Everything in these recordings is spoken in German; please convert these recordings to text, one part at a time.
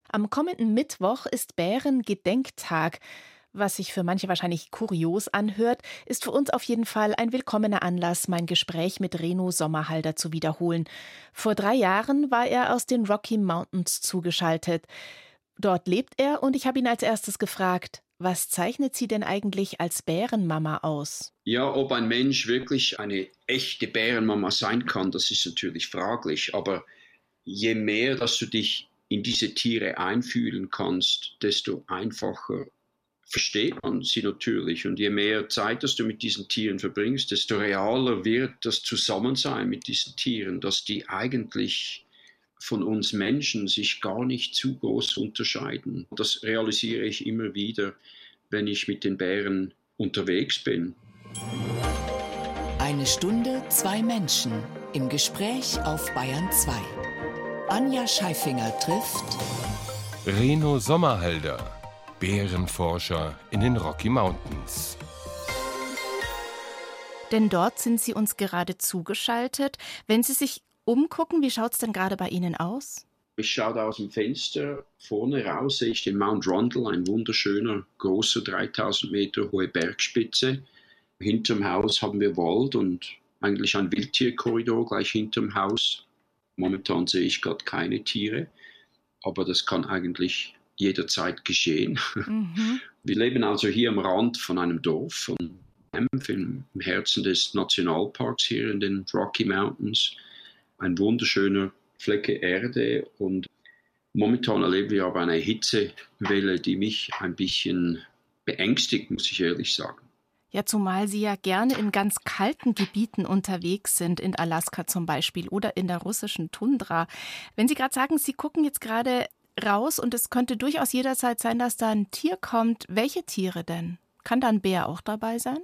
Am kommenden Mittwoch ist Bärengedenktag. Was sich für manche wahrscheinlich kurios anhört, ist für uns auf jeden Fall ein willkommener Anlass, mein Gespräch mit Reno Sommerhalder zu wiederholen. Vor 3 Jahren war er aus den Rocky Mountains zugeschaltet. Dort lebt er und ich habe ihn als erstes gefragt, was zeichnet Sie denn eigentlich als Bärenmama aus? Ja, ob ein Mensch wirklich eine echte Bärenmama sein kann, das ist natürlich fraglich. Aber je mehr, dass du dich in diese Tiere einfühlen kannst, desto einfacher versteht man sie natürlich. Und je mehr Zeit, dass du mit diesen Tieren verbringst, desto realer wird das Zusammensein mit diesen Tieren, dass die eigentlich von uns Menschen sich gar nicht zu groß unterscheiden. Das realisiere ich immer wieder, wenn ich mit den Bären unterwegs bin. 1 Stunde, 2 Menschen im Gespräch auf Bayern 2. Anja Scheifinger trifft Reno Sommerhalder, Bärenforscher in den Rocky Mountains. Denn dort sind Sie uns gerade zugeschaltet. Wenn Sie sich umgucken, wie schaut es denn gerade bei Ihnen aus? Ich schaue da aus dem Fenster, vorne raus sehe ich den Mount Rundle, ein wunderschöner, großer, 3000 Meter hohe Bergspitze. Hinterm Haus haben wir Wald und eigentlich ein Wildtierkorridor gleich hinterm Haus. Momentan sehe ich gerade keine Tiere, aber das kann eigentlich jederzeit geschehen. Wir leben also hier am Rand von einem Dorf, von Banff, im Herzen des Nationalparks hier in den Rocky Mountains. Ein wunderschöner Flecke Erde und momentan erleben wir aber eine Hitzewelle, die mich ein bisschen beängstigt, muss ich ehrlich sagen. Ja, zumal Sie ja gerne in ganz kalten Gebieten unterwegs sind, in Alaska zum Beispiel oder in der russischen Tundra. Wenn Sie gerade sagen, Sie gucken jetzt gerade raus und es könnte durchaus jederzeit sein, dass da ein Tier kommt. Welche Tiere denn? Kann da ein Bär auch dabei sein?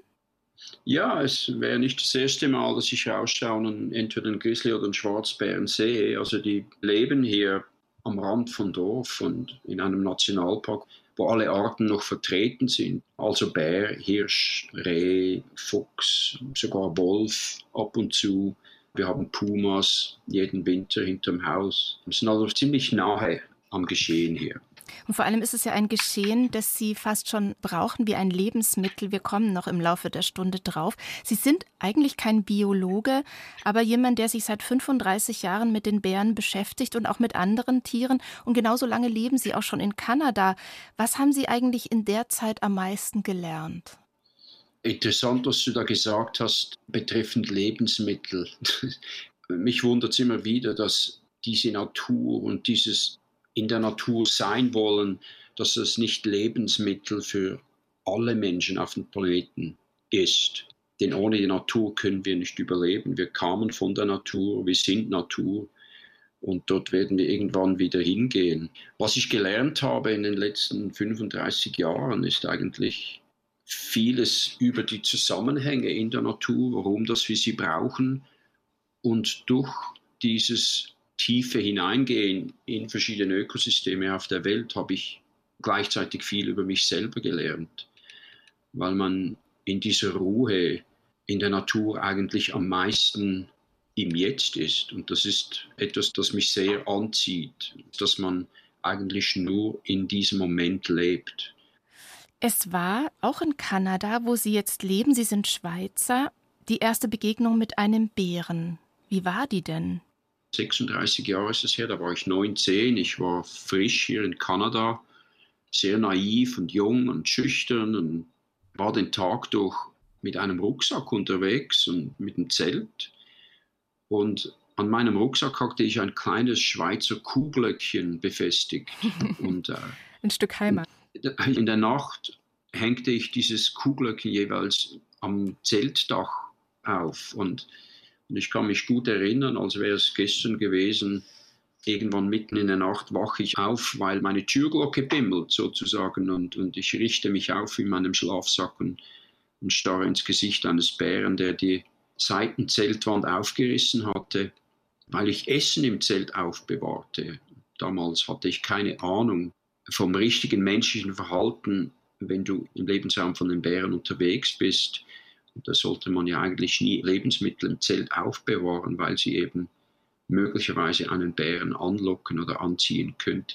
Ja, es wäre nicht das erste Mal, dass ich rausschaue und entweder einen Grizzly oder einen Schwarzbären sehe. Also die leben hier am Rand vom Dorf und in einem Nationalpark, wo alle Arten noch vertreten sind. Also Bär, Hirsch, Reh, Fuchs, sogar Wolf ab und zu. Wir haben Pumas jeden Winter hinterm Haus. Wir sind also ziemlich nahe am Geschehen hier. Und vor allem ist es ja ein Geschehen, das Sie fast schon brauchen wie ein Lebensmittel. Wir kommen noch im Laufe der Stunde drauf. Sie sind eigentlich kein Biologe, aber jemand, der sich seit 35 Jahren mit den Bären beschäftigt und auch mit anderen Tieren. Und genauso lange leben Sie auch schon in Kanada. Was haben Sie eigentlich in der Zeit am meisten gelernt? Interessant, was du da gesagt hast, betreffend Lebensmittel. Mich wundert es immer wieder, dass diese Natur und dieses in der Natur sein wollen, dass es nicht Lebensmittel für alle Menschen auf dem Planeten ist. Denn ohne die Natur können wir nicht überleben. Wir kamen von der Natur, wir sind Natur und dort werden wir irgendwann wieder hingehen. Was ich gelernt habe in den letzten 35 Jahren ist eigentlich vieles über die Zusammenhänge in der Natur, warum das wir sie brauchen und durch dieses tiefe Hineingehen in verschiedene Ökosysteme auf der Welt habe ich gleichzeitig viel über mich selber gelernt, weil man in dieser Ruhe in der Natur eigentlich am meisten im Jetzt ist. Und das ist etwas, das mich sehr anzieht, dass man eigentlich nur in diesem Moment lebt. Es war auch in Kanada, wo Sie jetzt leben, Sie sind Schweizer, die erste Begegnung mit einem Bären. Wie war die denn? 36 Jahre ist es her, da war ich 19, ich war frisch hier in Kanada, sehr naiv und jung und schüchtern und war den Tag durch mit einem Rucksack unterwegs und mit einem Zelt. Und an meinem Rucksack hatte ich ein kleines Schweizer Kuhglöckchen befestigt. Und, ein Stück Heimat. In der Nacht hängte ich dieses Kuhglöckchen jeweils am Zeltdach auf und ich kann mich gut erinnern, als wäre es gestern gewesen, irgendwann mitten in der Nacht wache ich auf, weil meine Türglocke bimmelt sozusagen und ich richte mich auf in meinem Schlafsack und starre ins Gesicht eines Bären, der die Seitenzeltwand aufgerissen hatte, weil ich Essen im Zelt aufbewahrte. Damals hatte ich keine Ahnung vom richtigen menschlichen Verhalten, wenn du im Lebensraum von den Bären unterwegs bist. Da sollte man ja eigentlich nie Lebensmittel im Zelt aufbewahren, weil sie eben möglicherweise einen Bären anlocken oder anziehen könnten.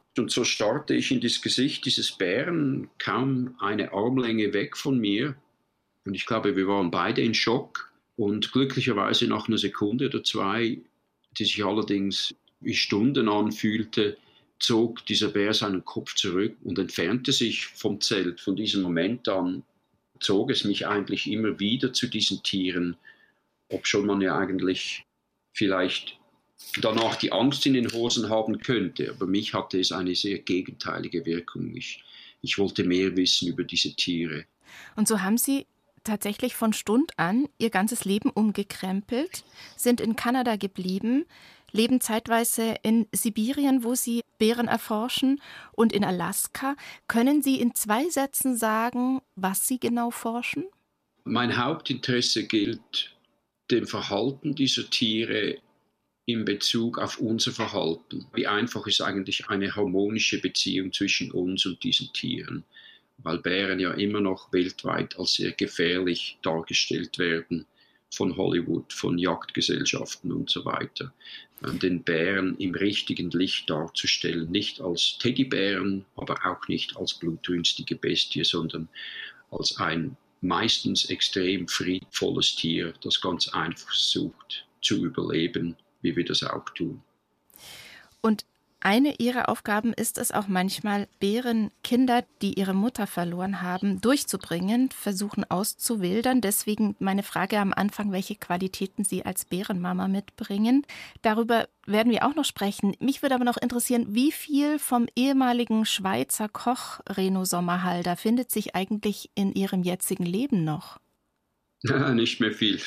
Und so starrte ich in das Gesicht dieses Bären, kaum eine Armlänge weg von mir. Und ich glaube, wir waren beide in Schock. Und glücklicherweise nach einer Sekunde oder zwei, die sich allerdings wie Stunden anfühlte, zog dieser Bär seinen Kopf zurück und entfernte sich vom Zelt. Von diesem Moment an zog es mich eigentlich immer wieder zu diesen Tieren, obschon man ja eigentlich vielleicht danach die Angst in den Hosen haben könnte. Aber mich hatte es eine sehr gegenteilige Wirkung. Ich wollte mehr wissen über diese Tiere. Und so haben Sie tatsächlich von Stund an Ihr ganzes Leben umgekrempelt, sind in Kanada geblieben, leben zeitweise in Sibirien, wo Sie Bären erforschen, und in Alaska. Können Sie in 2 Sätzen sagen, was Sie genau forschen? Mein Hauptinteresse gilt dem Verhalten dieser Tiere in Bezug auf unser Verhalten. Wie einfach ist eigentlich eine harmonische Beziehung zwischen uns und diesen Tieren? Weil Bären ja immer noch weltweit als sehr gefährlich dargestellt werden von Hollywood, von Jagdgesellschaften und so weiter. Den Bären im richtigen Licht darzustellen, nicht als Teddybären, aber auch nicht als blutrünstige Bestie, sondern als ein meistens extrem friedvolles Tier, das ganz einfach versucht zu überleben, wie wir das auch tun. Und eine Ihrer Aufgaben ist es auch manchmal, Bärenkinder, die ihre Mutter verloren haben, durchzubringen, versuchen auszuwildern. Deswegen meine Frage am Anfang, welche Qualitäten Sie als Bärenmama mitbringen. Darüber werden wir auch noch sprechen. Mich würde aber noch interessieren, wie viel vom ehemaligen Schweizer Koch Reno Sommerhalder findet sich eigentlich in Ihrem jetzigen Leben noch? Nicht mehr viel.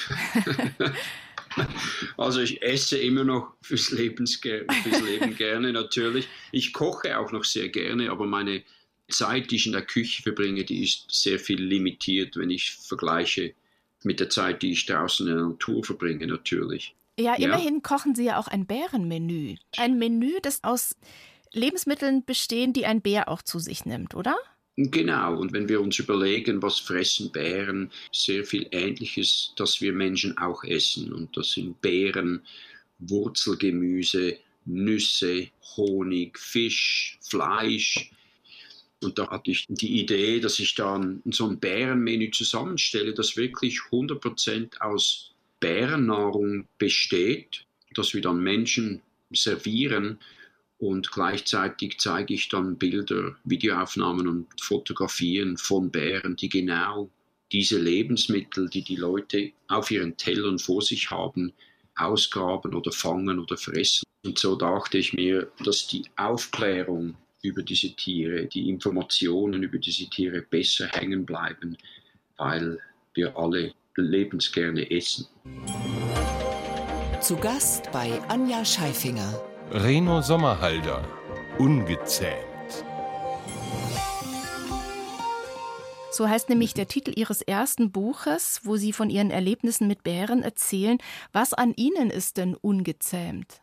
Also ich esse immer noch fürs Leben gerne natürlich. Ich koche auch noch sehr gerne, aber meine Zeit, die ich in der Küche verbringe, die ist sehr viel limitiert, wenn ich vergleiche mit der Zeit, die ich draußen in der Natur verbringe natürlich. Ja, immerhin kochen Sie ja auch ein Bärenmenü. Ein Menü, das aus Lebensmitteln besteht, die ein Bär auch zu sich nimmt, oder? Genau, und wenn wir uns überlegen, was fressen Bären, sehr viel Ähnliches, das wir Menschen auch essen. Und das sind Beeren, Wurzelgemüse, Nüsse, Honig, Fisch, Fleisch. Und da hatte ich die Idee, dass ich dann so ein Bärenmenü zusammenstelle, das wirklich 100% aus Bärennahrung besteht, das wir dann Menschen servieren. Und gleichzeitig zeige ich dann Bilder, Videoaufnahmen und Fotografien von Bären, die genau diese Lebensmittel, die die Leute auf ihren Tellern vor sich haben, ausgraben oder fangen oder fressen. Und so dachte ich mir, dass die Aufklärung über diese Tiere, die Informationen über diese Tiere besser hängen bleiben, weil wir alle lebensgerne essen. Zu Gast bei Anja Scheifinger. Reno Sommerhalder, ungezähmt. So heißt nämlich der Titel Ihres ersten Buches, wo Sie von Ihren Erlebnissen mit Bären erzählen. Was an Ihnen ist denn ungezähmt?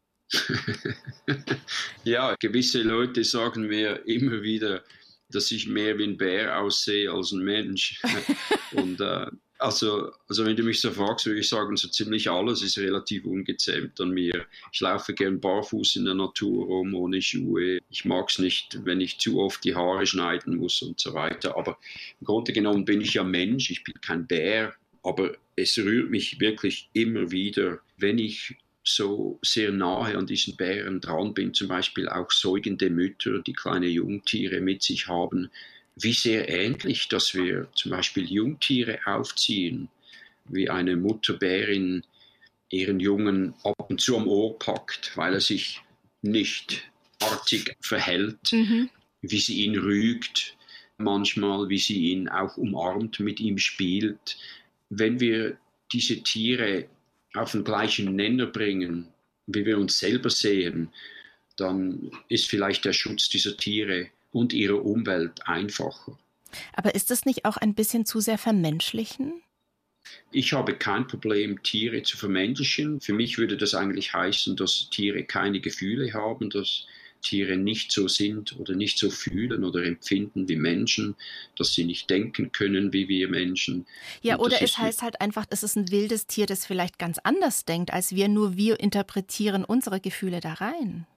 Ja, gewisse Leute sagen mir immer wieder, dass ich mehr wie ein Bär aussehe als ein Mensch. Und also wenn du mich so fragst, würde ich sagen, so ziemlich alles ist relativ ungezähmt an mir. Ich laufe gern barfuß in der Natur rum, ohne Schuhe. Ich mag es nicht, wenn ich zu oft die Haare schneiden muss und so weiter. Aber im Grunde genommen bin ich ja Mensch, ich bin kein Bär. Aber es rührt mich wirklich immer wieder, wenn ich so sehr nahe an diesen Bären dran bin, zum Beispiel auch säugende Mütter, die kleine Jungtiere mit sich haben, wie sehr ähnlich, dass wir zum Beispiel Jungtiere aufziehen, wie eine Mutterbärin ihren Jungen ab und zu am Ohr packt, weil er sich nicht artig verhält, wie sie ihn rügt, manchmal wie sie ihn auch umarmt, mit ihm spielt. Wenn wir diese Tiere auf den gleichen Nenner bringen, wie wir uns selber sehen, dann ist vielleicht der Schutz dieser Tiere und ihrer Umwelt einfacher. Aber ist das nicht auch ein bisschen zu sehr vermenschlichen? Ich habe kein Problem, Tiere zu vermenschlichen. Für mich würde das eigentlich heißen, dass Tiere keine Gefühle haben, dass Tiere nicht so sind oder nicht so fühlen oder empfinden wie Menschen, dass sie nicht denken können wie wir Menschen. Ja, oder es heißt halt einfach, es ist ein wildes Tier, das vielleicht ganz anders denkt als wir, nur wir interpretieren unsere Gefühle da rein.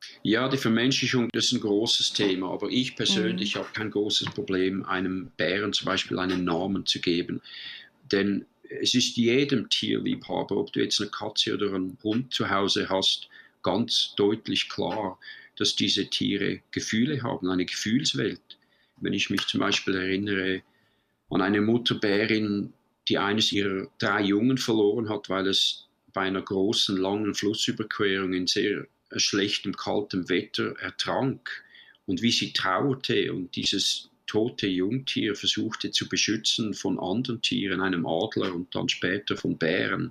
Ja, die Vermenschlichung, das ist ein großes Thema, aber ich persönlich habe kein großes Problem, einem Bären zum Beispiel einen Namen zu geben. Denn es ist jedem Tierliebhaber, ob du jetzt eine Katze oder einen Hund zu Hause hast, ganz deutlich klar, dass diese Tiere Gefühle haben, eine Gefühlswelt. Wenn ich mich zum Beispiel erinnere an eine Mutterbärin, die eines ihrer 3 Jungen verloren hat, weil es bei einer großen, langen Flussüberquerung in sehr schlechtem, kaltem Wetter ertrank. Und wie sie trauerte und dieses tote Jungtier versuchte zu beschützen von anderen Tieren, einem Adler und dann später von Bären.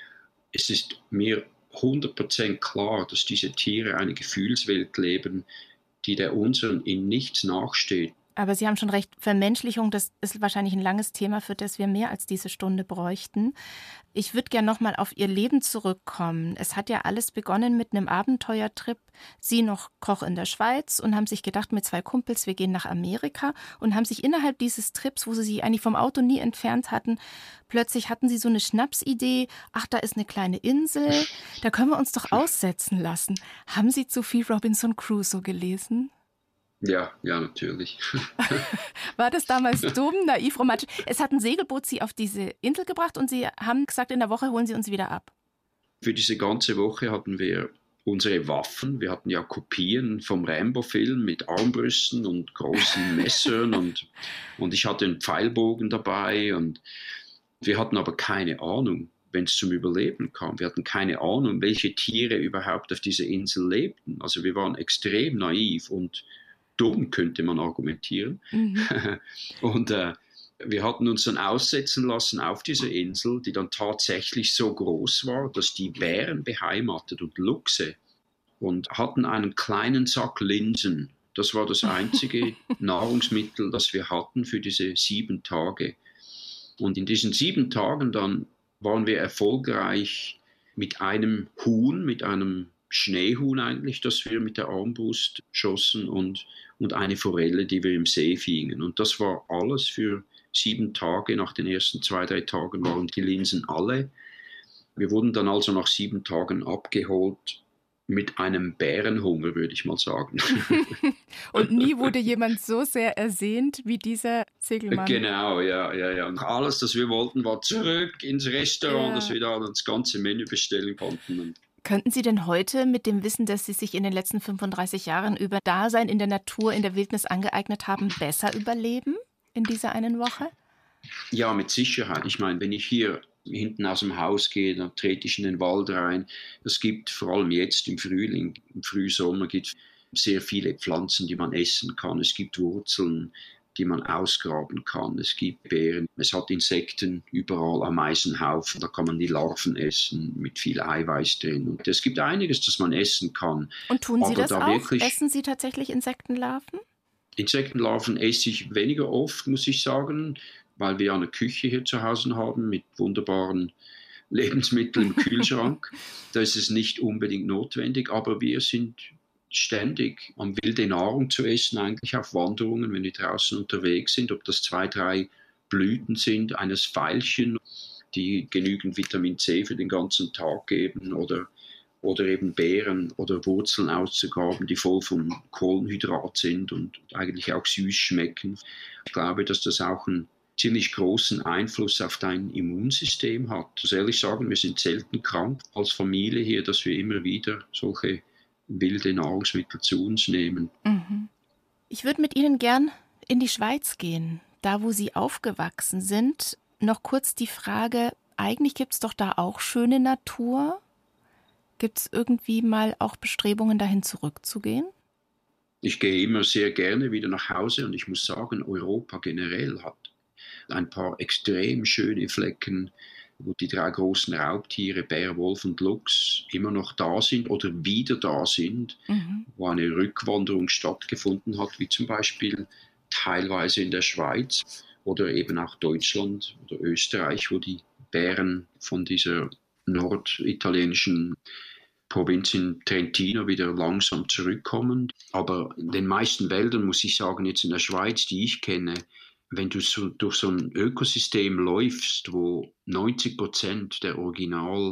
Es ist mir 100% klar, dass diese Tiere eine Gefühlswelt leben, die der unseren in nichts nachsteht. Aber Sie haben schon recht, Vermenschlichung, das ist wahrscheinlich ein langes Thema, für das wir mehr als diese Stunde bräuchten. Ich würde gerne noch mal auf Ihr Leben zurückkommen. Es hat ja alles begonnen mit einem Abenteuertrip. Sie noch Koch in der Schweiz und haben sich gedacht mit 2 Kumpels, wir gehen nach Amerika und haben sich innerhalb dieses Trips, wo Sie sich eigentlich vom Auto nie entfernt hatten, plötzlich hatten Sie so eine Schnapsidee, ach, da ist eine kleine Insel, da können wir uns doch aussetzen lassen. Haben Sie zu viel Robinson Crusoe gelesen? Ja, natürlich. War das damals dumm, naiv, romantisch? Es hat ein Segelboot Sie auf diese Insel gebracht und Sie haben gesagt, in der Woche holen Sie uns wieder ab. Für diese ganze Woche hatten wir unsere Waffen. Wir hatten ja Kopien vom Rambo-Film mit Armbrüsten und großen Messern und ich hatte einen Pfeilbogen dabei und wir hatten aber keine Ahnung, wenn es zum Überleben kam. Wir hatten keine Ahnung, welche Tiere überhaupt auf dieser Insel lebten. Also wir waren extrem naiv und dumm, könnte man argumentieren. Und wir hatten uns dann aussetzen lassen auf dieser Insel, die dann tatsächlich so groß war, dass die Bären beheimatet und Luchse und hatten einen kleinen Sack Linsen. Das war das einzige Nahrungsmittel, das wir hatten für diese 7 Tage. Und in diesen 7 Tagen dann waren wir erfolgreich mit einem Huhn, mit einem Schneehuhn eigentlich, das wir mit der Armbrust schossen und eine Forelle, die wir im See fingen. Und das war alles für 7 Tage. Nach den ersten 2, 3 Tagen waren die Linsen alle. Wir wurden dann also nach 7 Tagen abgeholt mit einem Bärenhunger, würde ich mal sagen. Und nie wurde jemand so sehr ersehnt wie dieser Segelmann. Genau, ja. Und alles, das wir wollten, war zurück ins Restaurant, dass wir da das ganze Menü bestellen konnten. Könnten Sie denn heute mit dem Wissen, das Sie sich in den letzten 35 Jahren über Dasein in der Natur, in der Wildnis angeeignet haben, besser überleben in dieser einen Woche? Ja, mit Sicherheit. Ich meine, wenn ich hier hinten aus dem Haus gehe, dann trete ich in den Wald rein. Es gibt vor allem jetzt im Frühling, im Frühsommer, gibt sehr viele Pflanzen, die man essen kann. Es gibt Wurzeln, die man ausgraben kann. Es gibt Beeren, es hat Insekten überall, Ameisenhaufen, da kann man die Larven essen mit viel Eiweiß drin. Und es gibt einiges, das man essen kann. Und tun Sie aber das auch? Essen Sie tatsächlich Insektenlarven? Insektenlarven esse ich weniger oft, muss ich sagen, weil wir eine Küche hier zu Hause haben mit wunderbaren Lebensmitteln im Kühlschrank. Da ist es nicht unbedingt notwendig, aber wir sind ständig am wilde Nahrung zu essen, eigentlich auf Wanderungen, wenn wir draußen unterwegs sind, ob das 2, 3 Blüten sind, eines Veilchen, die genügend Vitamin C für den ganzen Tag geben oder eben Beeren oder Wurzeln auszugraben, die voll von Kohlenhydrat sind und eigentlich auch süß schmecken. Ich glaube, dass das auch einen ziemlich großen Einfluss auf dein Immunsystem hat. Ich muss ehrlich sagen, wir sind selten krank als Familie hier, dass wir immer wieder solche wilde Nahrungsmittel zu uns nehmen. Ich würde mit Ihnen gern in die Schweiz gehen, da wo Sie aufgewachsen sind. Noch kurz die Frage, eigentlich gibt es doch da auch schöne Natur. Gibt es irgendwie mal auch Bestrebungen, dahin zurückzugehen? Ich gehe immer sehr gerne wieder nach Hause und ich muss sagen, Europa generell hat ein paar extrem schöne Flecken, wo die 3 großen Raubtiere, Bär, Wolf und Luchs, immer noch da sind oder wieder da sind, wo eine Rückwanderung stattgefunden hat, wie zum Beispiel teilweise in der Schweiz oder eben auch Deutschland oder Österreich, wo die Bären von dieser norditalienischen Provinz in Trentino wieder langsam zurückkommen. Aber in den meisten Wäldern, muss ich sagen, jetzt in der Schweiz, die ich kenne, wenn du so durch so ein Ökosystem läufst, wo 90% der Original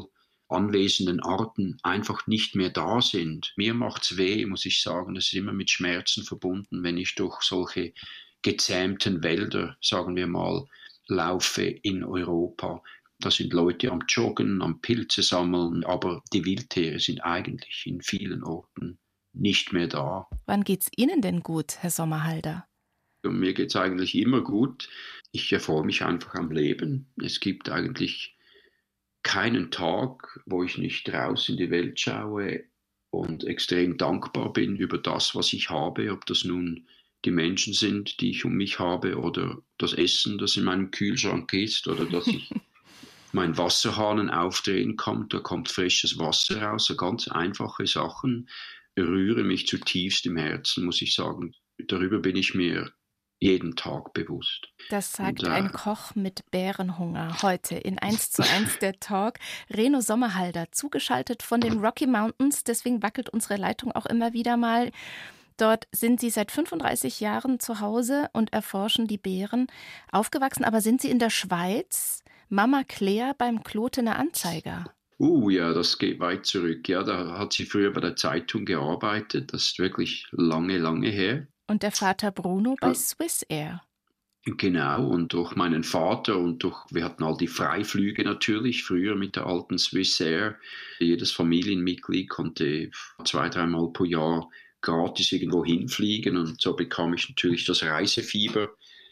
anwesenden Arten einfach nicht mehr da sind. Mir macht's weh, muss ich sagen. Das ist immer mit Schmerzen verbunden, wenn ich durch solche gezähmten Wälder, sagen wir mal, laufe in Europa. Da sind Leute am Joggen, am Pilze sammeln, aber die Wildtiere sind eigentlich in vielen Orten nicht mehr da. Wann geht's Ihnen denn gut, Herr Sommerhalder? Und mir geht's eigentlich immer gut. Ich erfreue mich einfach am Leben. Es gibt eigentlich keinen Tag, wo ich nicht raus in die Welt schaue und extrem dankbar bin über das, was ich habe, ob das nun die Menschen sind, die ich um mich habe, oder das Essen, das in meinem Kühlschrank ist, oder dass ich meinen Wasserhahn aufdrehen kann, da kommt frisches Wasser raus. So ganz einfache Sachen rühren mich zutiefst im Herzen, muss ich sagen. Darüber bin ich mir jeden Tag bewusst. Das sagt ein Koch mit Bärenhunger heute in 1:1 der Talk. Reno Sommerhalder, zugeschaltet von den Rocky Mountains, deswegen wackelt unsere Leitung auch immer wieder mal. Dort sind Sie seit 35 Jahren zu Hause und erforschen die Bären. Aufgewachsen, aber sind Sie in der Schweiz? Mama Claire beim Klotener Anzeiger. Ja, das geht weit zurück. Ja, da hat sie früher bei der Zeitung gearbeitet. Das ist wirklich lange, lange her. Und der Vater Bruno bei Swissair. Genau, und durch meinen Vater wir hatten all die Freiflüge natürlich, früher mit der alten Swissair. Jedes Familienmitglied konnte 2-3 Mal pro Jahr gratis irgendwo hinfliegen, und so bekam ich natürlich das Reisefieber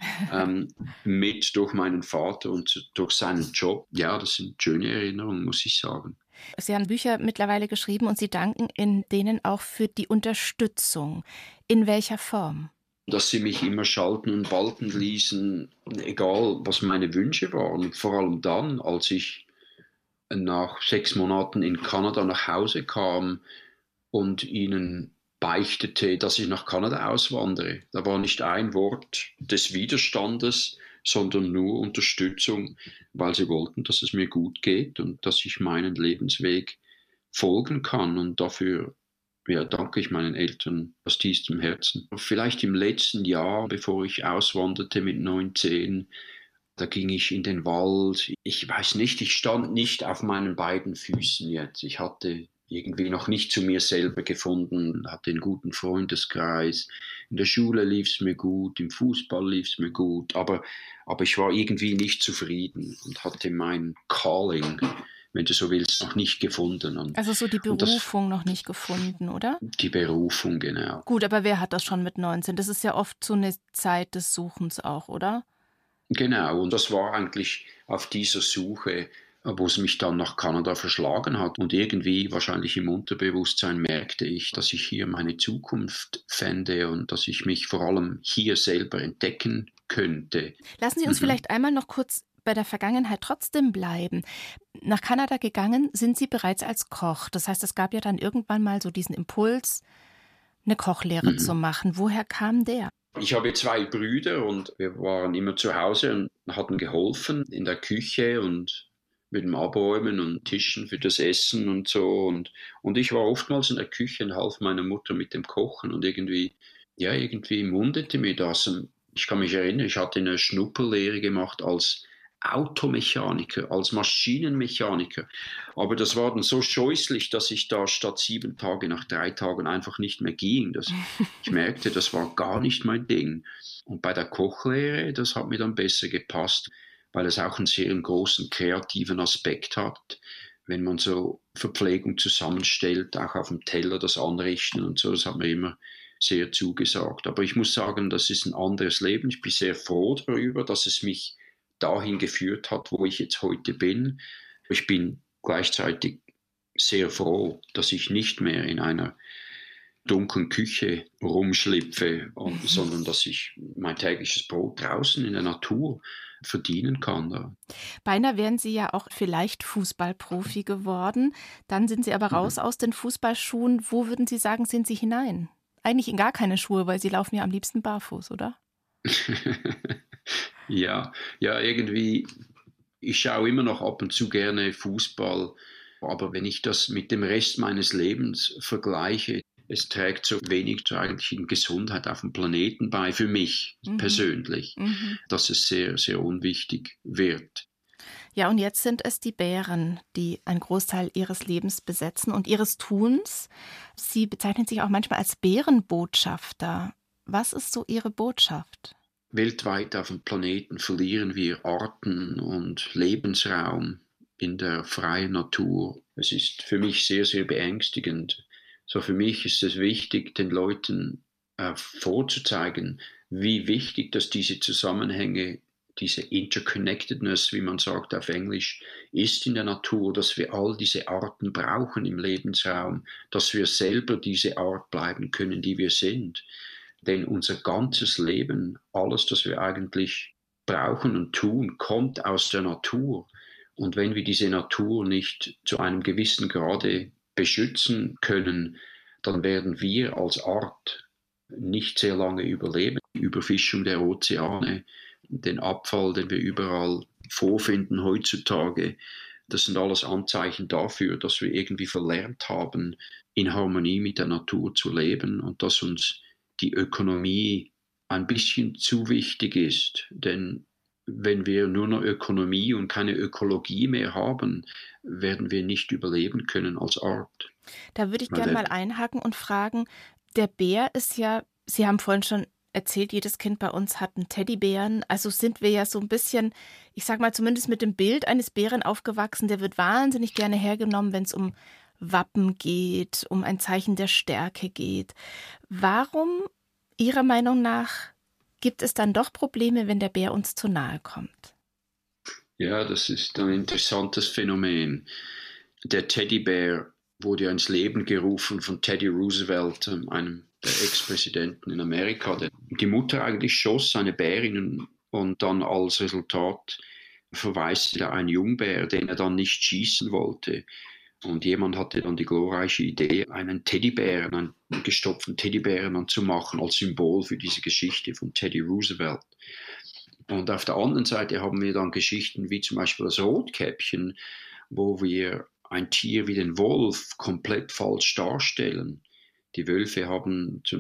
mit durch meinen Vater und durch seinen Job. Ja, das sind schöne Erinnerungen, muss ich sagen. Sie haben Bücher mittlerweile geschrieben und Sie danken in denen auch für die Unterstützung. In welcher Form? Dass sie mich immer schalten und walten ließen, egal was meine Wünsche waren. Vor allem dann, als ich nach 6 Monaten in Kanada nach Hause kam und ihnen beichtete, dass ich nach Kanada auswandere. Da war nicht ein Wort des Widerstandes, sondern nur Unterstützung, weil sie wollten, dass es mir gut geht und dass ich meinen Lebensweg folgen kann. Und dafür danke ich meinen Eltern aus tiefstem Herzen. Vielleicht im letzten Jahr, bevor ich auswanderte mit 19, da ging ich in den Wald. Ich weiß nicht, ich stand nicht auf meinen beiden Füßen jetzt. Ich hatte irgendwie noch nicht zu mir selber gefunden, hatte einen guten Freundeskreis. In der Schule lief es mir gut, im Fußball lief es mir gut, aber ich war irgendwie nicht zufrieden und hatte mein Calling, wenn du so willst, noch nicht gefunden. Also so die Berufung noch nicht gefunden, oder? Die Berufung, genau. Gut, aber wer hat das schon mit 19? Das ist ja oft so eine Zeit des Suchens auch, oder? Genau, und das war eigentlich auf dieser Suche, wo es mich dann nach Kanada verschlagen hat. Und irgendwie, wahrscheinlich im Unterbewusstsein, merkte ich, dass ich hier meine Zukunft fände und dass ich mich vor allem hier selber entdecken könnte. Lassen Sie uns vielleicht einmal noch kurz bei der Vergangenheit trotzdem bleiben. Nach Kanada gegangen sind Sie bereits als Koch. Das heißt, es gab ja dann irgendwann mal so diesen Impuls, eine Kochlehre zu machen. Woher kam der? Ich habe 2 Brüder und wir waren immer zu Hause und hatten geholfen in der Küche und mit dem Abräumen und Tischen für das Essen und so. Und ich war oftmals in der Küche und half meiner Mutter mit dem Kochen und irgendwie mundete mir das. Und ich kann mich erinnern, ich hatte eine Schnupperlehre gemacht als Automechaniker, als Maschinenmechaniker. Aber das war dann so scheußlich, dass ich da statt 7 Tage nach 3 Tagen einfach nicht mehr ging. Ich merkte, das war gar nicht mein Ding. Und bei der Kochlehre, das hat mir dann besser gepasst, weil es auch einen sehr großen kreativen Aspekt hat. Wenn man so Verpflegung zusammenstellt, auch auf dem Teller das Anrichten und so, das hat mir immer sehr zugesagt. Aber ich muss sagen, das ist ein anderes Leben. Ich bin sehr froh darüber, dass es mich dahin geführt hat, wo ich jetzt heute bin. Ich bin gleichzeitig sehr froh, dass ich nicht mehr in einer dunklen Küche rumschlüpfe, sondern dass ich mein tägliches Brot draußen in der Natur verdienen kann. Beinahe wären Sie ja auch vielleicht Fußballprofi geworden. Dann sind Sie aber raus aus den Fußballschuhen. Wo würden Sie sagen, sind Sie hinein? Eigentlich in gar keine Schuhe, weil Sie laufen ja am liebsten barfuß, oder? Ja, irgendwie, ich schaue immer noch ab und zu gerne Fußball, aber wenn ich das mit dem Rest meines Lebens vergleiche, es trägt so wenig zur eigentlichen Gesundheit auf dem Planeten bei, für mich persönlich, dass es sehr, sehr unwichtig wird. Ja, und jetzt sind es die Bären, die einen Großteil ihres Lebens besetzen und ihres Tuns. Sie bezeichnen sich auch manchmal als Bärenbotschafter. Was ist so Ihre Botschaft? Weltweit auf dem Planeten verlieren wir Arten und Lebensraum in der freien Natur. Es ist für mich sehr, sehr beängstigend. So für mich ist es wichtig, den Leuten vorzuzeigen, wie wichtig, dass diese Zusammenhänge, diese Interconnectedness, wie man sagt auf Englisch, ist in der Natur, dass wir all diese Arten brauchen im Lebensraum, dass wir selber diese Art bleiben können, die wir sind. Denn unser ganzes Leben, alles, das wir eigentlich brauchen und tun, kommt aus der Natur. Und wenn wir diese Natur nicht zu einem gewissen Grade beschützen können, dann werden wir als Art nicht sehr lange überleben. Die Überfischung der Ozeane, den Abfall, den wir überall vorfinden heutzutage, das sind alles Anzeichen dafür, dass wir irgendwie verlernt haben, in Harmonie mit der Natur zu leben und dass uns die Ökonomie ein bisschen zu wichtig ist. Denn wenn wir nur noch Ökonomie und keine Ökologie mehr haben, werden wir nicht überleben können als Art. Da würde ich gerne mal einhaken und fragen, der Bär ist ja, Sie haben vorhin schon erzählt, jedes Kind bei uns hat einen Teddybären. Also sind wir ja so ein bisschen, ich sag mal zumindest mit dem Bild eines Bären aufgewachsen. Der wird wahnsinnig gerne hergenommen, wenn es um Wappen geht, um ein Zeichen der Stärke geht. Warum, Ihrer Meinung nach, gibt es dann doch Probleme, wenn der Bär uns zu nahe kommt? Ja, das ist ein interessantes Phänomen. Der Teddybär wurde ja ins Leben gerufen von Teddy Roosevelt, einem der Ex-Präsidenten in Amerika. Die Mutter eigentlich schoss eine Bärin und dann als Resultat verwaiste er einen Jungbär, den er dann nicht schießen wollte. Und jemand hatte dann die glorreiche Idee, einen Teddybären, einen gestopften Teddybären dann zu machen als Symbol für diese Geschichte von Teddy Roosevelt. Und auf der anderen Seite haben wir dann Geschichten wie zum Beispiel das Rotkäppchen, wo wir ein Tier wie den Wolf komplett falsch darstellen. Die Wölfe haben zu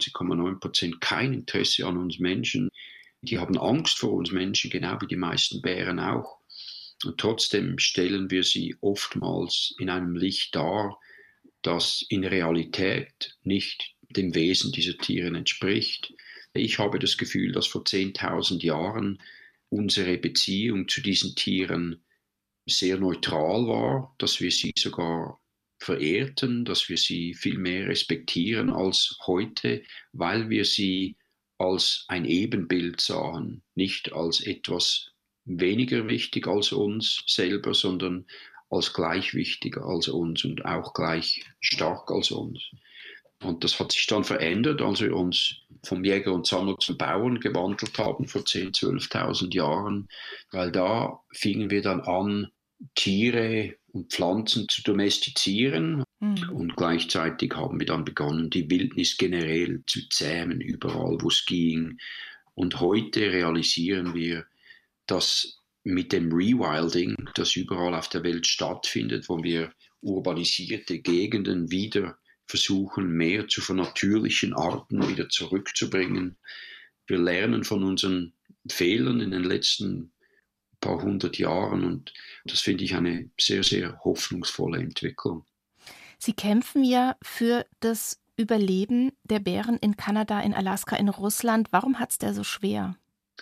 99,9% kein Interesse an uns Menschen. Die haben Angst vor uns Menschen, genau wie die meisten Bären auch. Und trotzdem stellen wir sie oftmals in einem Licht dar, das in Realität nicht dem Wesen dieser Tiere entspricht. Ich habe das Gefühl, dass vor 10.000 Jahren unsere Beziehung zu diesen Tieren sehr neutral war, dass wir sie sogar verehrten, dass wir sie viel mehr respektieren als heute, weil wir sie als ein Ebenbild sahen, nicht als etwas weniger wichtig als uns selber, sondern als gleich wichtig als uns und auch gleich stark als uns. Und das hat sich dann verändert, als wir uns vom Jäger und Sammler zum Bauern gewandelt haben vor 10.000, 12.000 Jahren, weil da fingen wir dann an, Tiere und Pflanzen zu domestizieren. Und gleichzeitig haben wir dann begonnen, die Wildnis generell zu zähmen, überall wo es ging. Und heute realisieren wir, dass mit dem Rewilding, das überall auf der Welt stattfindet, wo wir urbanisierte Gegenden wieder versuchen, mehr zu vernatürlichen Arten wieder zurückzubringen. Wir lernen von unseren Fehlern in den letzten paar hundert Jahren und das finde ich eine sehr, sehr hoffnungsvolle Entwicklung. Sie kämpfen ja für das Überleben der Bären in Kanada, in Alaska, in Russland. Warum hat es der so schwer?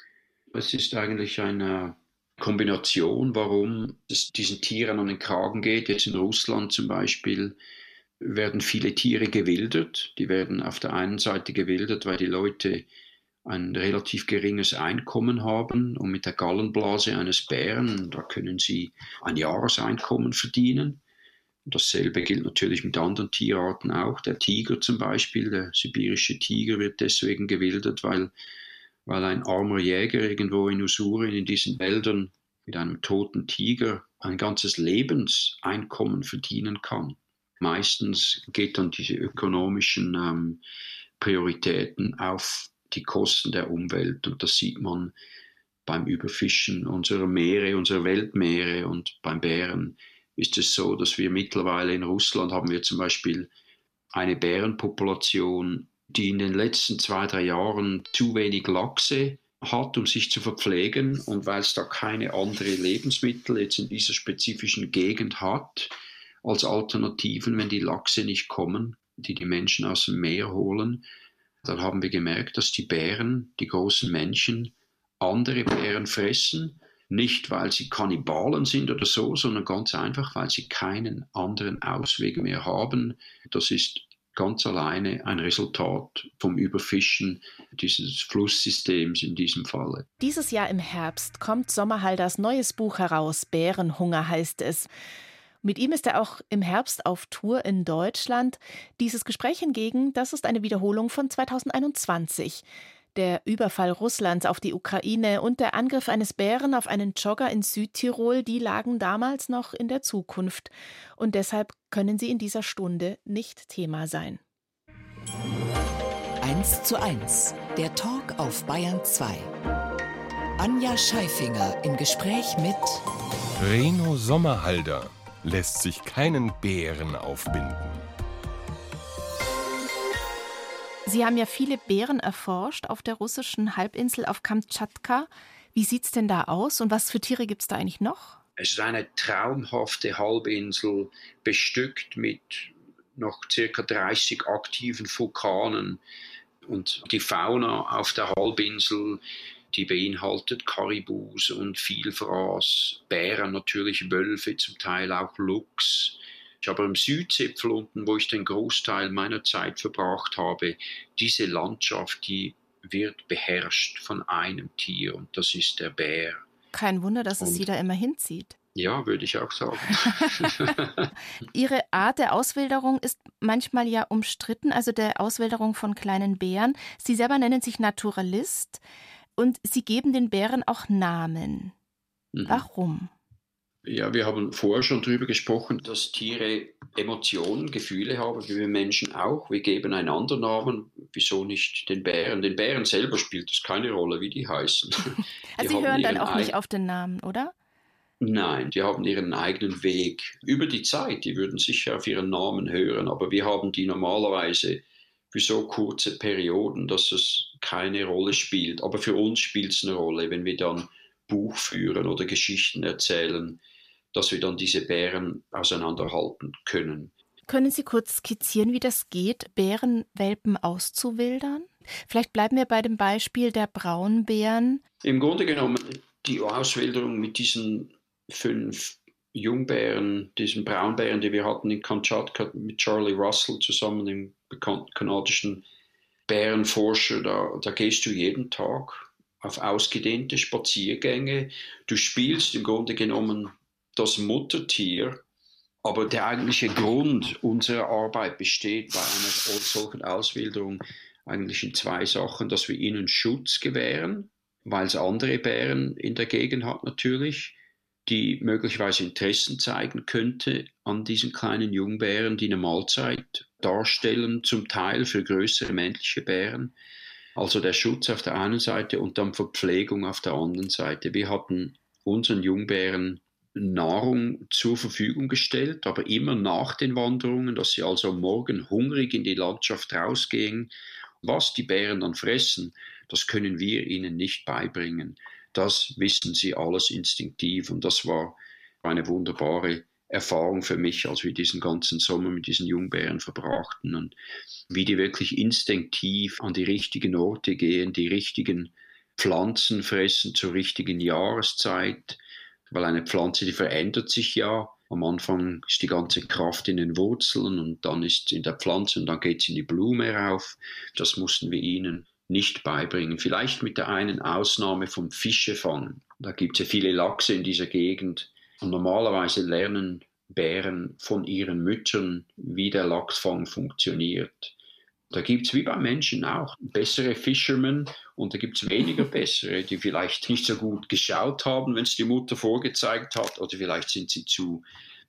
Es ist eigentlich eine Kombination, warum es diesen Tieren an den Kragen geht. Jetzt in Russland zum Beispiel werden viele Tiere gewildert. Die werden auf der einen Seite gewildert, weil die Leute ein relativ geringes Einkommen haben und mit der Gallenblase eines Bären, da können sie ein Jahreseinkommen verdienen. Dasselbe gilt natürlich mit anderen Tierarten auch. Der Tiger zum Beispiel, der sibirische Tiger wird deswegen gewildert, weil ein armer Jäger irgendwo in Usurien in diesen Wäldern mit einem toten Tiger ein ganzes Lebenseinkommen verdienen kann. Meistens geht dann diese ökonomischen Prioritäten auf die Kosten der Umwelt. Und das sieht man beim Überfischen unserer Meere, unserer Weltmeere. Und beim Bären ist es so, dass wir mittlerweile in Russland haben wir zum Beispiel eine Bärenpopulation, die in den letzten 2-3 Jahren zu wenig Lachse hat, um sich zu verpflegen, und weil es da keine anderen Lebensmittel jetzt in dieser spezifischen Gegend hat, als Alternativen, wenn die Lachse nicht kommen, die Menschen aus dem Meer holen, dann haben wir gemerkt, dass die Bären, die großen Männchen, andere Bären fressen, nicht weil sie Kannibalen sind oder so, sondern ganz einfach, weil sie keinen anderen Ausweg mehr haben. Das ist ganz alleine ein Resultat vom Überfischen dieses Flusssystems in diesem Falle. Dieses Jahr im Herbst kommt Sommerhalders neues Buch heraus, Bärenhunger heißt es. Mit ihm ist er auch im Herbst auf Tour in Deutschland. Dieses Gespräch hingegen, das ist eine Wiederholung von 2021. Der Überfall Russlands auf die Ukraine und der Angriff eines Bären auf einen Jogger in Südtirol, die lagen damals noch in der Zukunft. Und deshalb können sie in dieser Stunde nicht Thema sein. 1:1, der Talk auf Bayern 2. Anja Scheifinger im Gespräch mit Reno Sommerhalder lässt sich keinen Bären aufbinden. Sie haben ja viele Bären erforscht auf der russischen Halbinsel auf Kamtschatka. Wie sieht's denn da aus und was für Tiere gibt's da eigentlich noch? Es ist eine traumhafte Halbinsel, bestückt mit noch ca. 30 aktiven Vulkanen. Und die Fauna auf der Halbinsel, die beinhaltet Karibus und Vielfraß, Bären natürlich, Wölfe, zum Teil auch Luchs. Aber im Südzipfel unten, wo ich den Großteil meiner Zeit verbracht habe, diese Landschaft, die wird beherrscht von einem Tier, und das ist der Bär. Kein Wunder, dass es Sie da immer hinzieht. Ja, würde ich auch sagen. Ihre Art der Auswilderung ist manchmal ja umstritten, also der Auswilderung von kleinen Bären. Sie selber nennen sich Naturalist und Sie geben den Bären auch Namen. Warum? Ja, wir haben vorher schon darüber gesprochen, dass Tiere Emotionen, Gefühle haben, wie wir Menschen auch. Wir geben einander Namen. Wieso nicht den Bären? Den Bären selber spielt es keine Rolle, wie die heißen. Also Sie hören dann auch nicht auf den Namen, oder? Nein, die haben ihren eigenen Weg. Über die Zeit, die würden sicher auf ihren Namen hören, aber wir haben die normalerweise für so kurze Perioden, dass es keine Rolle spielt. Aber für uns spielt es eine Rolle, wenn wir dann Buch führen oder Geschichten erzählen, dass wir dann diese Bären auseinanderhalten können. Können Sie kurz skizzieren, wie das geht, Bärenwelpen auszuwildern? Vielleicht bleiben wir bei dem Beispiel der Braunbären. Im Grunde genommen, die Auswilderung mit diesen 5 Jungbären, diesen Braunbären, die wir hatten in Kamtschatka mit Charlie Russell zusammen, dem bekannten kanadischen Bärenforscher, da gehst du jeden Tag auf ausgedehnte Spaziergänge. Du spielst im Grunde genommen das Muttertier, aber der eigentliche Grund unserer Arbeit besteht bei einer solchen Auswilderung eigentlich in 2 Sachen, dass wir ihnen Schutz gewähren, weil es andere Bären in der Gegend hat natürlich, die möglicherweise Interessen zeigen könnte an diesen kleinen Jungbären, die eine Mahlzeit darstellen, zum Teil für größere männliche Bären. Also der Schutz auf der einen Seite und dann Verpflegung auf der anderen Seite. Wir hatten unseren Jungbären Nahrung zur Verfügung gestellt, aber immer nach den Wanderungen, dass sie also am Morgen hungrig in die Landschaft rausgehen. Was die Bären dann fressen, das können wir ihnen nicht beibringen. Das wissen sie alles instinktiv, und das war eine wunderbare Erfahrung für mich, als wir diesen ganzen Sommer mit diesen Jungbären verbrachten und wie die wirklich instinktiv an die richtigen Orte gehen, die richtigen Pflanzen fressen zur richtigen Jahreszeit, weil eine Pflanze, die verändert sich ja. Am Anfang ist die ganze Kraft in den Wurzeln und dann ist es in der Pflanze und dann geht es in die Blume rauf. Das mussten wir ihnen nicht beibringen. Vielleicht mit der einen Ausnahme vom Fischefangen. Da gibt es ja viele Lachse in dieser Gegend. Und normalerweise lernen Bären von ihren Müttern, wie der Lachsfang funktioniert. Da gibt es wie bei Menschen auch bessere Fishermen und da gibt es weniger bessere, die vielleicht nicht so gut geschaut haben, wenn es die Mutter vorgezeigt hat, oder vielleicht sind sie zu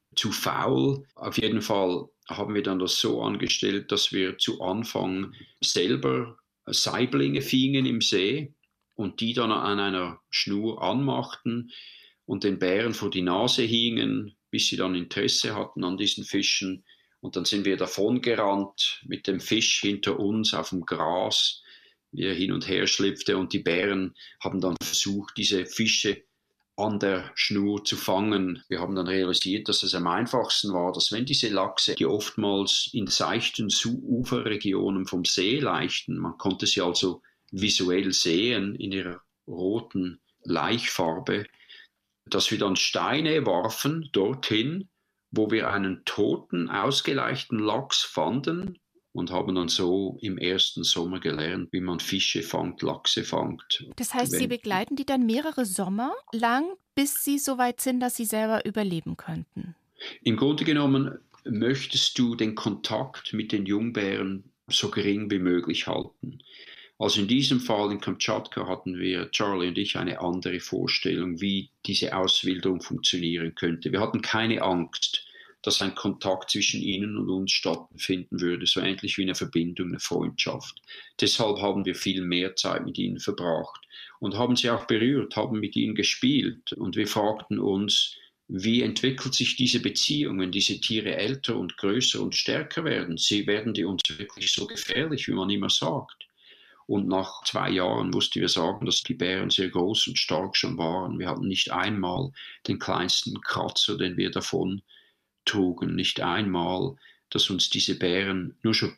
faul. Auf jeden Fall haben wir dann das so angestellt, dass wir zu Anfang selber Saiblinge fingen im See und die dann an einer Schnur anmachten und den Bären vor die Nase hingen, bis sie dann Interesse hatten an diesen Fischen. Und dann sind wir davon gerannt mit dem Fisch hinter uns auf dem Gras, wie er hin und her schlüpfte und die Bären haben dann versucht, diese Fische an der Schnur zu fangen. Wir haben dann realisiert, dass es am einfachsten war, dass wenn diese Lachse, die oftmals in seichten Uferregionen vom See laichten, man konnte sie also visuell sehen in ihrer roten Laichfarbe, dass wir dann Steine warfen dorthin, wo wir einen toten, ausgeleichten Lachs fanden und haben dann so im ersten Sommer gelernt, wie man Fische fangt, Lachse fangt. Das heißt, Sie begleiten die dann mehrere Sommer lang, bis sie so weit sind, dass sie selber überleben könnten? Im Grunde genommen möchtest du den Kontakt mit den Jungbären so gering wie möglich halten. Also in diesem Fall in Kamtschatka hatten wir, Charlie und ich, eine andere Vorstellung, wie diese Auswilderung funktionieren könnte. Wir hatten keine Angst, dass ein Kontakt zwischen ihnen und uns stattfinden würde, so ähnlich wie eine Verbindung, eine Freundschaft. Deshalb haben wir viel mehr Zeit mit ihnen verbracht und haben sie auch berührt, haben mit ihnen gespielt. Und wir fragten uns, wie entwickelt sich diese Beziehung, wenn diese Tiere älter und größer und stärker werden? Werden die uns wirklich so gefährlich, wie man immer sagt? Und nach 2 Jahren mussten wir sagen, dass die Bären sehr groß und stark schon waren. Wir hatten nicht einmal den kleinsten Kratzer, den wir davon trugen, nicht einmal, dass uns diese Bären nur schon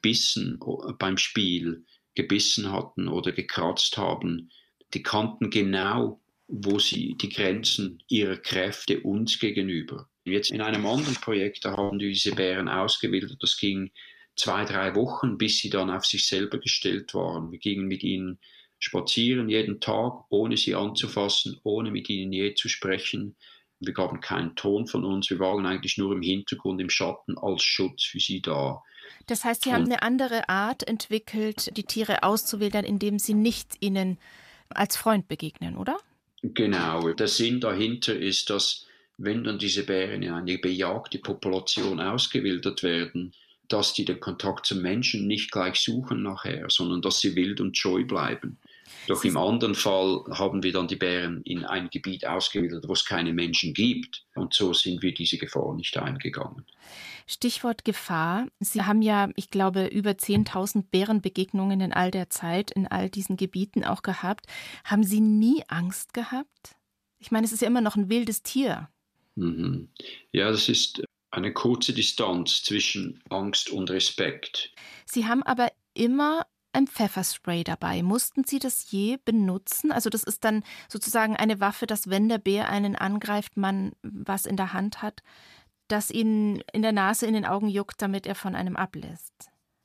beim Spiel gebissen hatten oder gekratzt haben. Die kannten genau, wo sie die Grenzen ihrer Kräfte uns gegenüber. Jetzt in einem anderen Projekt, da haben wir diese Bären ausgewildert, das ging 2-3 Wochen, bis sie dann auf sich selber gestellt waren. Wir gingen mit ihnen spazieren jeden Tag, ohne sie anzufassen, ohne mit ihnen je zu sprechen. Wir gaben keinen Ton von uns, wir waren eigentlich nur im Hintergrund, im Schatten als Schutz für sie da. Das heißt, Sie haben eine andere Art entwickelt, die Tiere auszuwildern, indem Sie nicht ihnen als Freund begegnen, oder? Genau, der Sinn dahinter ist, dass wenn dann diese Bären in eine bejagte Population ausgewildert werden, dass die den Kontakt zum Menschen nicht gleich suchen nachher, sondern dass sie wild und scheu bleiben. Doch im anderen Fall haben wir dann die Bären in ein Gebiet ausgewildert, wo es keine Menschen gibt. Und so sind wir diese Gefahr nicht eingegangen. Stichwort Gefahr. Sie haben ja, ich glaube, über 10.000 Bärenbegegnungen in all der Zeit, in all diesen Gebieten auch gehabt. Haben Sie nie Angst gehabt? Ich meine, es ist ja immer noch ein wildes Tier. Mhm. Ja, das ist eine kurze Distanz zwischen Angst und Respekt. Sie haben aber immer ein Pfefferspray dabei. Mussten Sie das je benutzen? Also das ist dann sozusagen eine Waffe, dass wenn der Bär einen angreift, man was in der Hand hat, das ihn in der Nase, in den Augen juckt, damit er von einem ablässt.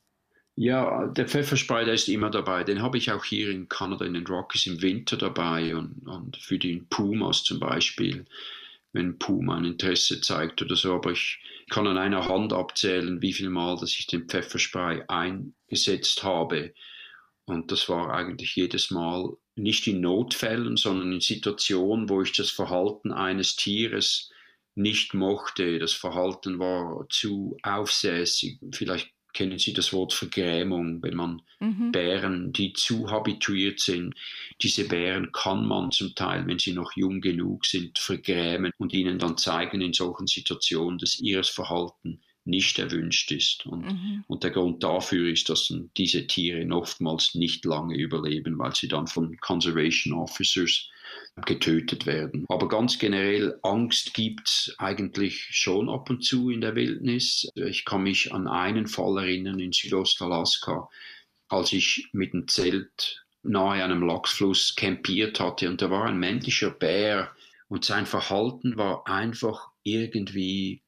Ja, der Pfefferspray, der ist immer dabei. Den habe ich auch hier in Kanada in den Rockies im Winter dabei und für die Pumas zum Beispiel, wenn ein Puma ein Interesse zeigt oder so. Aber ich kann an einer Hand abzählen, wie viel Mal, dass ich den Pfefferspray eingesetzt habe. Und das war eigentlich jedes Mal nicht in Notfällen, sondern in Situationen, wo ich das Verhalten eines Tieres nicht mochte. Das Verhalten war zu aufsässig. Vielleicht kennen Sie das Wort Vergrämung, wenn man Bären, die zu habituiert sind. Diese Bären kann man zum Teil, wenn sie noch jung genug sind, vergrämen und ihnen dann zeigen in solchen Situationen, dass ihr Verhalten nicht erwünscht ist. Und der Grund dafür ist, dass diese Tiere oftmals nicht lange überleben, weil sie dann von Conservation Officers getötet werden. Aber ganz generell, Angst gibt es eigentlich schon ab und zu in der Wildnis. Ich kann mich an einen Fall erinnern in Südostalaska, als ich mit dem Zelt nahe einem Lachsfluss campiert hatte und da war ein männlicher Bär und sein Verhalten war einfach irgendwie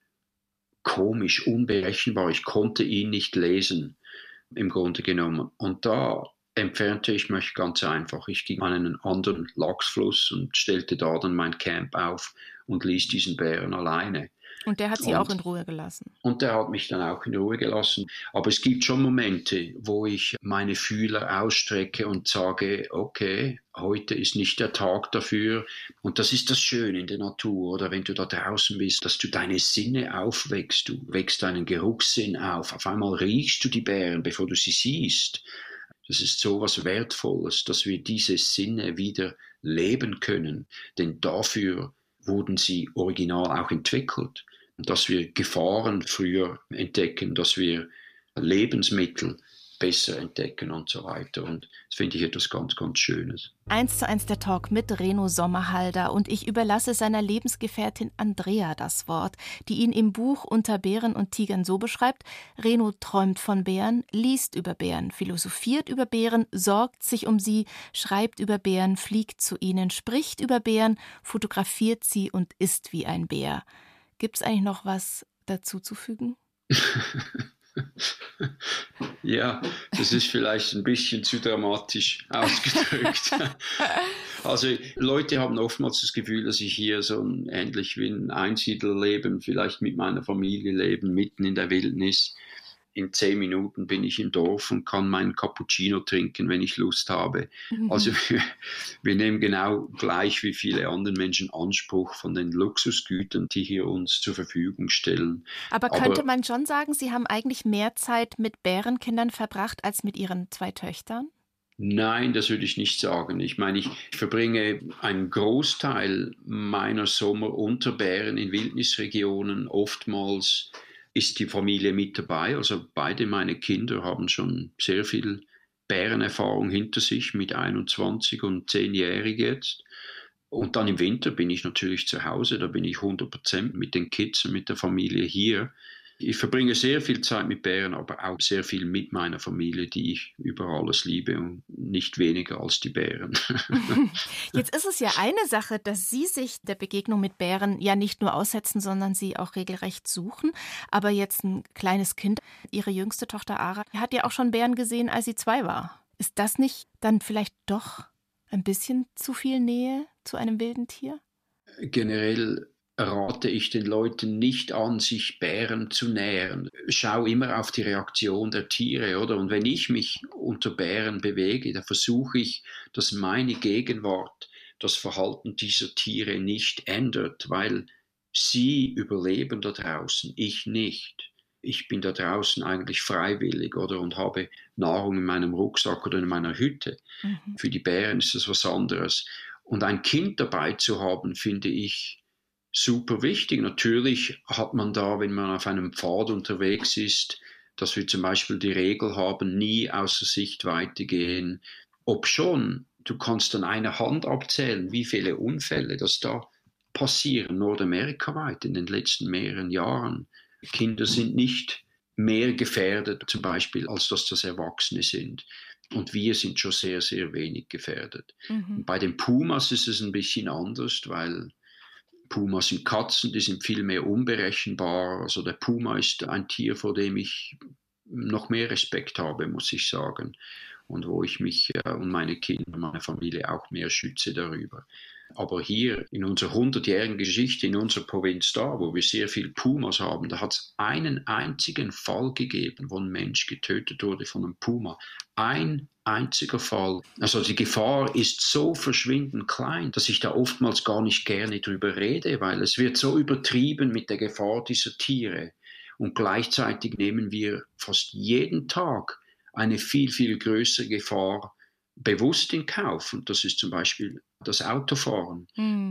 komisch, unberechenbar. Ich konnte ihn nicht lesen, im Grunde genommen. Und da entfernte ich mich ganz einfach. Ich ging an einen anderen Lachsfluss und stellte da dann mein Camp auf und ließ diesen Bären alleine. Und der hat Sie auch in Ruhe gelassen? Und der hat mich dann auch in Ruhe gelassen. Aber es gibt schon Momente, wo ich meine Fühler ausstrecke und sage, okay, heute ist nicht der Tag dafür. Und das ist das Schöne in der Natur, oder wenn du da draußen bist, dass du deine Sinne aufwächst. Du wächst deinen Geruchssinn auf. Auf einmal riechst du die Bären, bevor du sie siehst. Das ist so was Wertvolles, dass wir diese Sinne wieder leben können. Denn dafür wurden sie original auch entwickelt. Dass wir Gefahren früher entdecken, dass wir Lebensmittel besser entdecken und so weiter. Und das finde ich etwas ganz, ganz Schönes. 1:1 der Talk mit Reno Sommerhalder, und ich überlasse seiner Lebensgefährtin Andrea das Wort, die ihn im Buch Unter Bären und Tigern so beschreibt: Reno träumt von Bären, liest über Bären, philosophiert über Bären, sorgt sich um sie, schreibt über Bären, fliegt zu ihnen, spricht über Bären, fotografiert sie und ist wie ein Bär. Gibt's eigentlich noch was dazu zu fügen? Ja, das ist vielleicht ein bisschen zu dramatisch ausgedrückt. Also Leute haben oftmals das Gefühl, dass ich hier so ähnlich wie ein Einsiedler lebe, vielleicht mit meiner Familie leben, mitten in der Wildnis. In 10 Minuten bin ich im Dorf und kann meinen Cappuccino trinken, wenn ich Lust habe. Also wir nehmen genau gleich wie viele andere Menschen Anspruch von den Luxusgütern, die hier uns zur Verfügung stellen. Aber könnte man schon sagen, Sie haben eigentlich mehr Zeit mit Bärenkindern verbracht als mit Ihren 2 Töchtern? Nein, das würde ich nicht sagen. Ich meine, ich verbringe einen Großteil meiner Sommer unter Bären in Wildnisregionen. Oftmals ist die Familie mit dabei. Also beide meine Kinder haben schon sehr viel Bärenerfahrung hinter sich, mit 21 und 10-jährig jetzt. Und dann im Winter bin ich natürlich zu Hause, da bin ich 100% mit den Kids und mit der Familie hier. Ich verbringe sehr viel Zeit mit Bären, aber auch sehr viel mit meiner Familie, die ich über alles liebe und nicht weniger als die Bären. Jetzt ist es ja eine Sache, dass Sie sich der Begegnung mit Bären ja nicht nur aussetzen, sondern sie auch regelrecht suchen. Aber jetzt ein kleines Kind, Ihre jüngste Tochter Ara, hat ja auch schon Bären gesehen, als sie 2 war. Ist das nicht dann vielleicht doch ein bisschen zu viel Nähe zu einem wilden Tier? Generell rate ich den Leuten nicht an, sich Bären zu nähern. Schau immer auf die Reaktion der Tiere, oder? Und wenn ich mich unter Bären bewege, dann versuche ich, dass meine Gegenwart das Verhalten dieser Tiere nicht ändert, weil sie überleben da draußen, ich nicht. Ich bin da draußen eigentlich freiwillig, oder, und habe Nahrung in meinem Rucksack oder in meiner Hütte. Für die Bären ist das was anderes. Und ein Kind dabei zu haben, finde ich super wichtig. Natürlich hat man da, wenn man auf einem Pfad unterwegs ist, dass wir zum Beispiel die Regel haben, nie außer Sichtweite gehen. Obschon, du kannst an einer Hand abzählen, wie viele Unfälle das da passieren, nordamerikaweit in den letzten mehreren Jahren. Kinder sind nicht mehr gefährdet, zum Beispiel, als dass das Erwachsene sind. Und wir sind schon sehr, sehr wenig gefährdet. Bei den Pumas ist es ein bisschen anders, weil Pumas sind Katzen, die sind viel mehr unberechenbar. Also der Puma ist ein Tier, vor dem ich noch mehr Respekt habe, muss ich sagen. Und wo ich mich und meine Kinder, meine Familie auch mehr schütze darüber. Aber hier in unserer 100-jährigen Geschichte, in unserer Provinz da, wo wir sehr viel Pumas haben, da hat es einen einzigen Fall gegeben, wo ein Mensch getötet wurde von einem Puma. Ein einziger Fall. Also die Gefahr ist so verschwindend klein, dass ich da oftmals gar nicht gerne drüber rede, weil es wird so übertrieben mit der Gefahr dieser Tiere. Und gleichzeitig nehmen wir fast jeden Tag eine viel, viel größere Gefahr bewusst in Kauf. Und das ist zum Beispiel das Autofahren.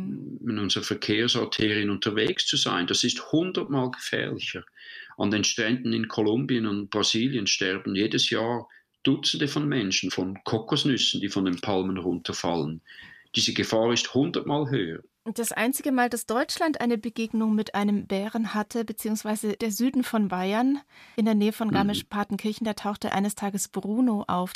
In unserer Verkehrsarterien unterwegs zu sein, das ist 100-mal gefährlicher. An den Stränden in Kolumbien und Brasilien sterben jedes Jahr Dutzende von Menschen von Kokosnüssen, die von den Palmen runterfallen. Diese Gefahr ist 100-mal höher. Das einzige Mal, dass Deutschland eine Begegnung mit einem Bären hatte, beziehungsweise der Süden von Bayern, in der Nähe von Garmisch-Partenkirchen, da tauchte eines Tages Bruno auf,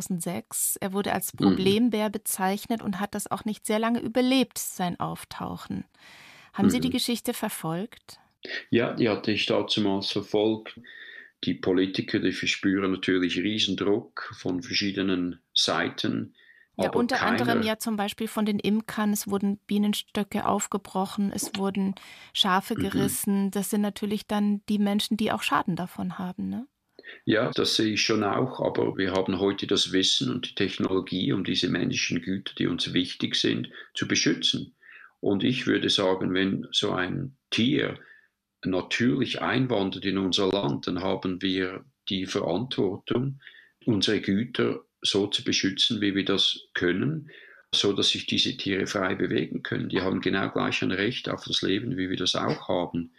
2006. Er wurde als Problembär bezeichnet und hat das auch nicht sehr lange überlebt, sein Auftauchen. Haben Sie die Geschichte verfolgt? Ja, die hatte ich damals verfolgt. Die Politiker, die verspüren natürlich Riesendruck von verschiedenen Seiten. Ja, unter anderem ja zum Beispiel von den Imkern. Es wurden Bienenstöcke aufgebrochen, es wurden Schafe gerissen. Das sind natürlich dann die Menschen, die auch Schaden davon haben, ne? Ja, das sehe ich schon auch, aber wir haben heute das Wissen und die Technologie, um diese menschlichen Güter, die uns wichtig sind, zu beschützen. Und ich würde sagen, wenn so ein Tier natürlich einwandert in unser Land, dann haben wir die Verantwortung, unsere Güter so zu beschützen, wie wir das können, so dass sich diese Tiere frei bewegen können. Die haben genau gleich ein Recht auf das Leben, wie wir das auch haben.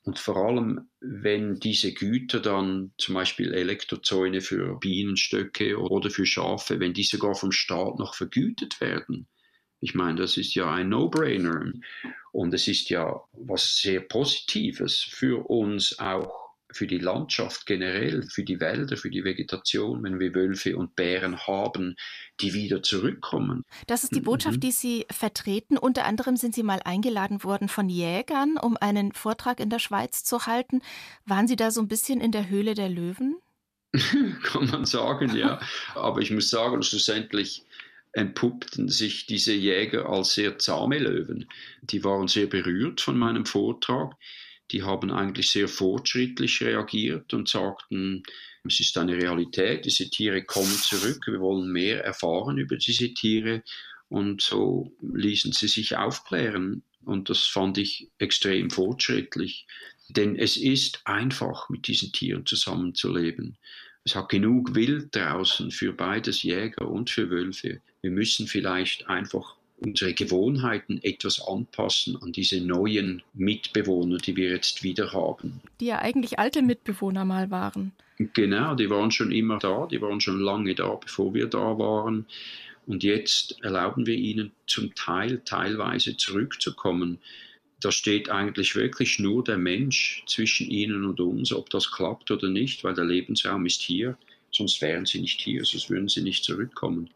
Und vor allem, wenn diese Güter dann, zum Beispiel Elektrozäune für Bienenstöcke oder für Schafe, wenn die sogar vom Staat noch vergütet werden. Ich meine, das ist ja ein No-Brainer. Und es ist ja was sehr Positives für uns auch, für die Landschaft generell, für die Wälder, für die Vegetation, wenn wir Wölfe und Bären haben, die wieder zurückkommen. Das ist die Botschaft, die Sie vertreten. Unter anderem sind Sie mal eingeladen worden von Jägern, um einen Vortrag in der Schweiz zu halten. Waren Sie da so ein bisschen in der Höhle der Löwen? Kann man sagen, ja. Aber ich muss sagen, schlussendlich entpuppten sich diese Jäger als sehr zahme Löwen. Die waren sehr berührt von meinem Vortrag. Die haben eigentlich sehr fortschrittlich reagiert und sagten, es ist eine Realität, diese Tiere kommen zurück, wir wollen mehr erfahren über diese Tiere. Und so ließen sie sich aufklären. Und das fand ich extrem fortschrittlich. Denn es ist einfach, mit diesen Tieren zusammenzuleben. Es hat genug Wild draußen für beides, Jäger und für Wölfe. Wir müssen vielleicht einfach unsere Gewohnheiten etwas anpassen an diese neuen Mitbewohner, die wir jetzt wieder haben. Die ja eigentlich alte Mitbewohner mal waren. Genau, die waren schon immer da, die waren schon lange da, bevor wir da waren. Und jetzt erlauben wir ihnen zum Teil, teilweise zurückzukommen. Da steht eigentlich wirklich nur der Mensch zwischen ihnen und uns, ob das klappt oder nicht, weil der Lebensraum ist hier, sonst wären sie nicht hier, sonst würden sie nicht zurückkommen.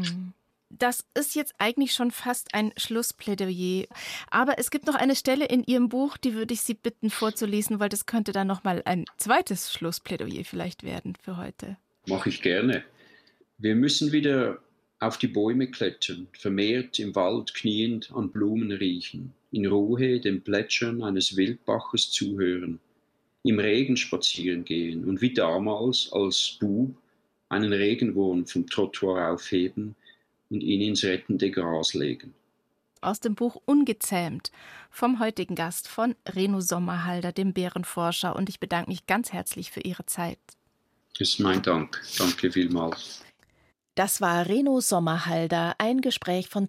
Das ist jetzt eigentlich schon fast ein Schlussplädoyer. Aber es gibt noch eine Stelle in Ihrem Buch, die würde ich Sie bitten vorzulesen, weil das könnte dann nochmal ein zweites Schlussplädoyer vielleicht werden für heute. Mache ich gerne. Wir müssen wieder auf die Bäume klettern, vermehrt im Wald kniend an Blumen riechen, in Ruhe dem Plätschern eines Wildbaches zuhören, im Regen spazieren gehen und wie damals als Bub einen Regenwurm vom Trottoir aufheben und ihn ins rettende Gras legen. Aus dem Buch Ungezähmt vom heutigen Gast von Reno Sommerhalder, dem Bärenforscher. Und ich bedanke mich ganz herzlich für Ihre Zeit. Das ist mein Dank. Danke vielmals. Das war Reno Sommerhalder, ein Gespräch von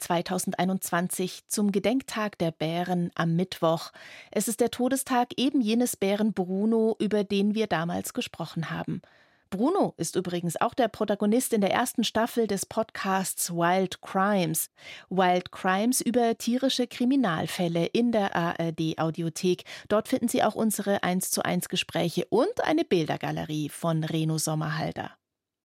2021 zum Gedenktag der Bären am Mittwoch. Es ist der Todestag eben jenes Bären Bruno, über den wir damals gesprochen haben. Bruno ist übrigens auch der Protagonist in der ersten Staffel des Podcasts Wild Crimes. Wild Crimes über tierische Kriminalfälle in der ARD-Audiothek. Dort finden Sie auch unsere 1:1 Gespräche und eine Bildergalerie von Reno Sommerhalder.